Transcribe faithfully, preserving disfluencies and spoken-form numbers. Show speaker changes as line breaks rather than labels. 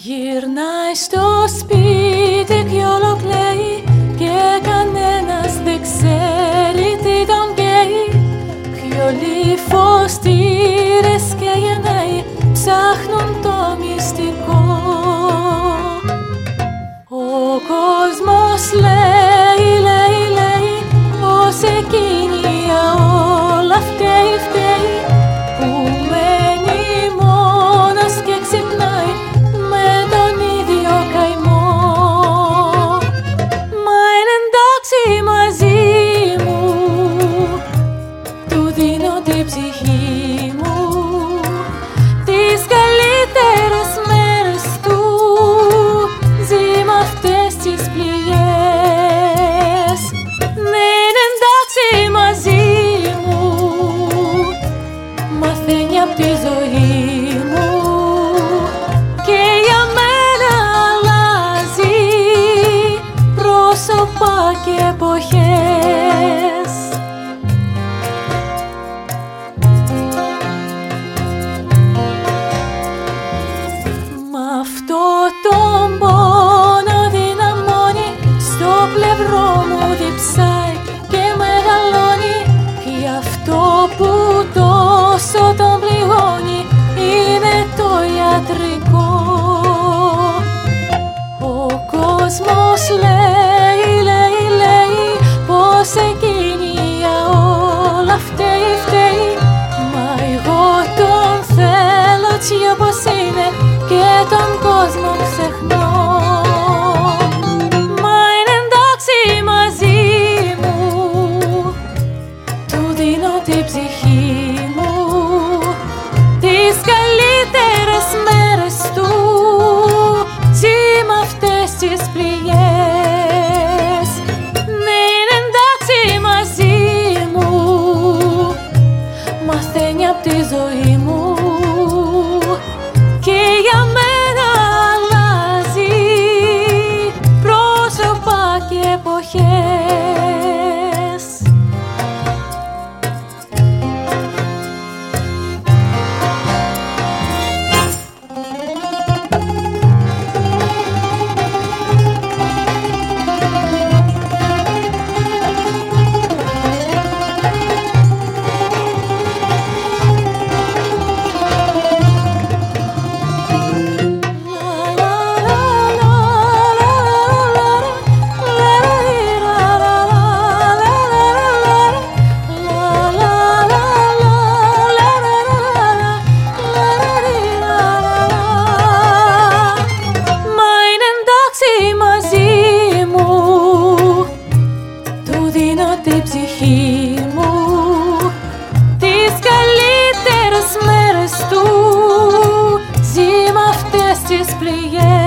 Γυρνάει στο σπίτι κι όλο κλαίει και κανένας δεν ξέρει τι τον καίει. Πιολί φωστήρες και γεννάει ψάχνουν το μυστικό. Ο κόσμος λέει, λέει, λέει πως εκείνη για όλα φταίει, φταίει που μένει μόνος και ξυπνάει με τον ίδιο καημό. Μα είναι εντάξει μαζί μου, του δίνω την ψυχή μου, τις καλύτερες μέρες του ζει μ' αυτές τις πληγές. Ναι, είναι εντάξει μαζί μου, μαθαίνει απ' τη ζωή μου και για μένα αλλάζει πρόσωπα και εποχές. Μ' αυτό τον πόνο δυναμώνει, στο πλευρό μου διψάει και μεγαλώνει. Γι' αυτό που τόσο τον πληγώνει είναι το ιατρικό. Ο κόσμος λέει, λέει, λέει πως εκείνη για όλα φταίει, φταίει. Μα εγώ τον θέλω έτσι όπως είναι και τον κόσμο ξεχνώ. Μα είναι εντάξει μαζί μου, του δίνω την ψυχή μου, τις καλύτερες μέρες του ζει μ' αυτές τις πληγές. Ναι, είναι εντάξει μαζί μου, μαθαίνει απ' τη ζωή μου και για μένα αλλάζει πρόσωπα και εποχές. Την ψυχή μου, τις καλύτερες μέρες του ζει μ' αυτές τις πληγές.